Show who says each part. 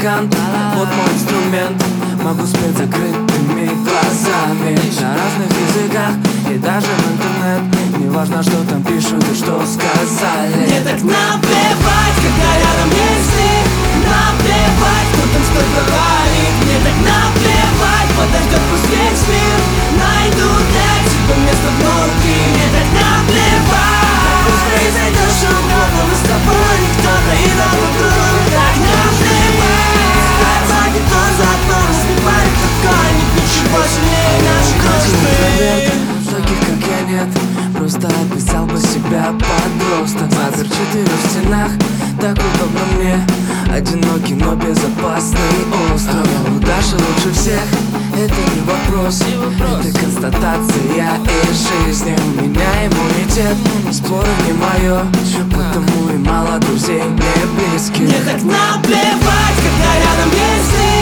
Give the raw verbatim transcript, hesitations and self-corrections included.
Speaker 1: музыкант, вот мой инструмент. Могу спеть закрытыми глазами на разных языках и даже в интернет. Не важно, что там пишут и что сказали.
Speaker 2: Мне так наплевать, когда рядом есть ты. Наплевать, кто там что говорит. Мне так наплевать, подождет пусть весь мир. Найду для тебя место внутри. Мне так наплевать, пусть произойдет что угодно, мы с тобой никто-то и нам вокруг. Так наплевать, звонит то за окном, разбивает какой-нибудь, ничего сильнее нашей дружбы.
Speaker 1: Таких как я нет, просто описал бы себя подросток. Запер в четырех стенах, так удобно мне. Одинокий, но безопасный остров. У Даши лучше всех, это не вопрос. Это констатация из жизни. У меня иммунитет, споры не мое, потому и мало друзей мне близких.
Speaker 2: Мне так наплевать, когда рядом есть ты.